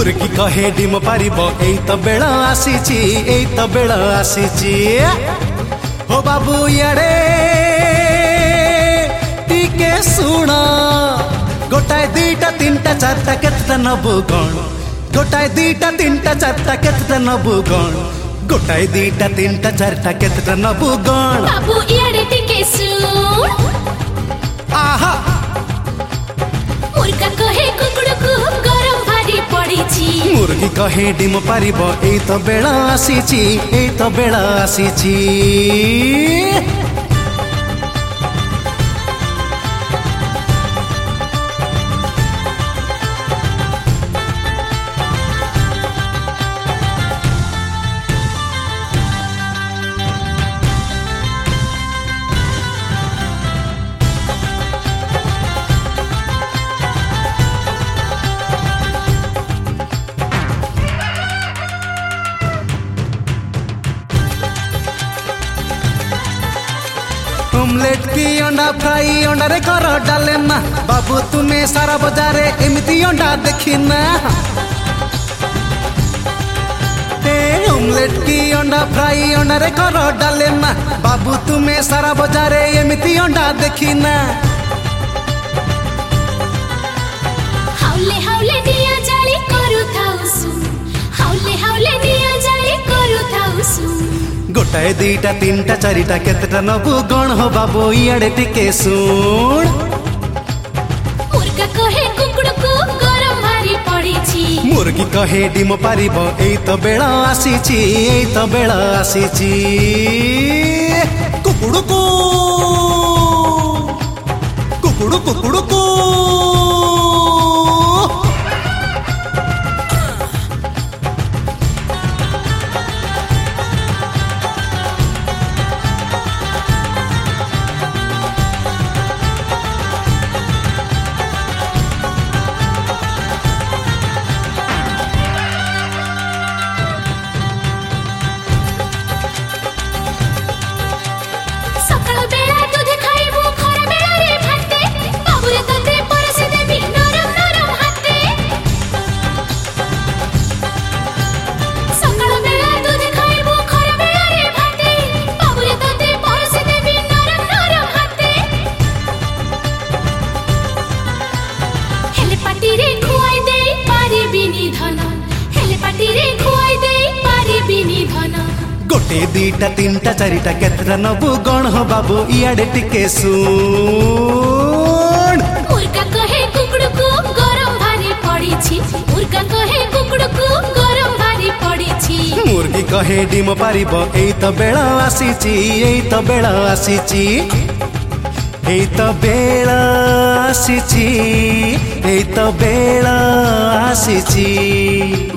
मुर्गी कहे डिम पारिब एई तो बेला आसीची एई तो बेला आसीची हो बाबू यारे टिके सुना गोटाए दुईटा तीनटा चारटा केतेटा नबु गण गोटाए दुईटा तीनटा चारटा केतेटा नबु गण गोटाए दुईटा तीनटा चारटा केतेटा नबु गण बाबू यारे टिके सुन आहा मुर्गा कहे कुकुड़ को गरम भारी पड़ीची मुर्गी कहे डिम पारिब एई तो बेला आसीची एई तो बेला आसीची ऑमलेट की अंडा फ्राई अंडा रे कर डाले ना बाबू तुम्हें सारा बाजार एमती अंडा देखी ना ऑमलेट की अंडा फ्राई अंडा रे कर डाले ना बाबू तुम्हें सारा बाजार एमती अंडा देखी ना हाउले हाउले दिया जाली करू थाउसु हाउले हाउले दिया जाली करू थाउसु गोटाए दुईटा तीनटा चारिटा केतेटा नबु गण हो बाबू इयाडे टिके सुन मुर्गा कहे कुकुड़ को गरम भारी पड़ीची मुर्गी कहे डिम पारिब एई तो बेला आसीची एई तो बेला आसीची कुकुड़ को कुकुड़ कुकुड़ को गोटे दुईटा तीनटा चारिटा केतेटा नबु गण हो बाबू इयाडे टिके सुन मुर्गा कहे कुकुड़ को गरम भारी पड़ीची मुर्गा कहे कुकुड़ को गरम भारी पड़ीची मुर्गी कहे डिम पारिब एई तो बेला आसीची एई तो बेला आसीची एई तो बेला आसीची एई तो बेला आसीची।